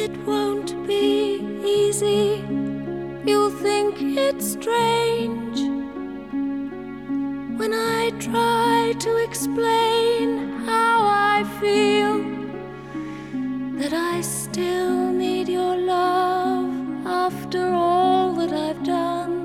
It won't be easy. You'll think it's strange when I try to explain how I feel, that I still need your love after all that I've done.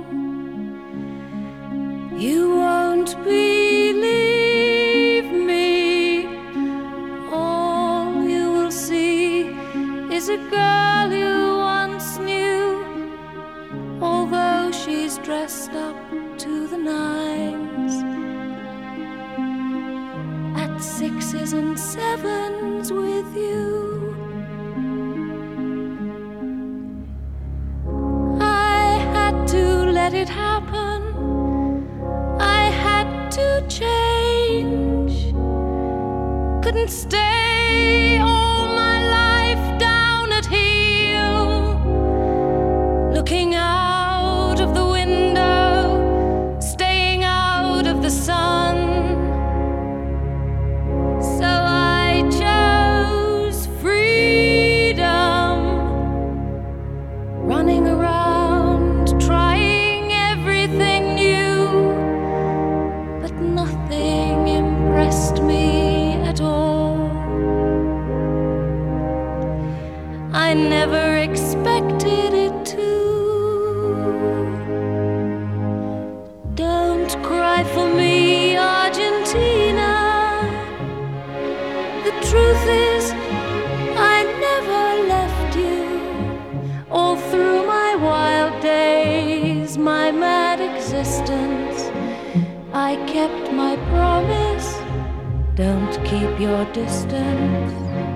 You won't believe me. All you will see is a girl you once knew, although she's dressed up to the nines, at 6s and 7s with you. I had to let it happen. I had to change. Couldn't stay all my life down at heel, looking out of the window, staying out of the sun. So I chose freedom, running around, trying everything new, but nothing impressed me at all. I never expected it to. Don't cry for me, Argentina. The truth is, I never left you. All through my wild days, my mad existence, I kept my promise. Don't keep your distance.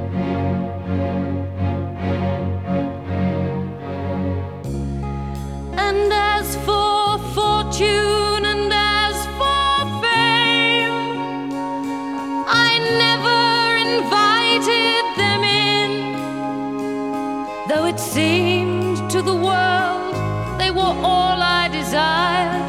And as for fortune and as for fame, I never invited them in, though it seemed to the world they were all I desired.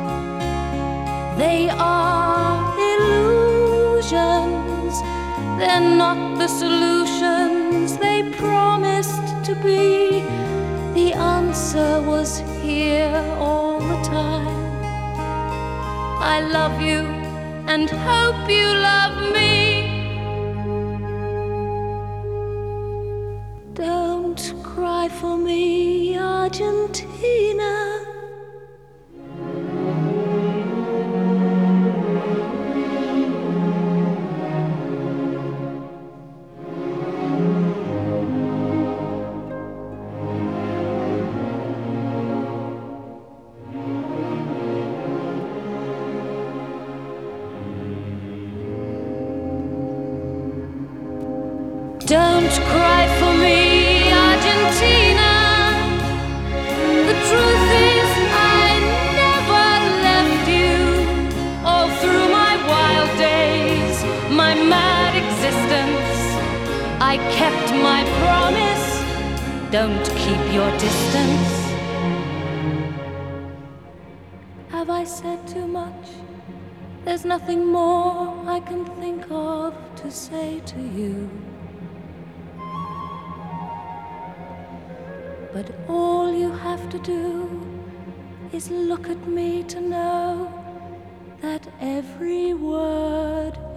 They are illusions, they're not the solutions they promised to be. The answer was here all the time. I love you and hope you love me. Don't cry for me, Argentina. Don't cry for me, Argentina. The truth is, I never left you. All through my wild days, my mad existence, I kept my promise. Don't keep your distance. Have I said too much? There's nothing more I can think of to say to you. But all you have to do is look at me to know that every word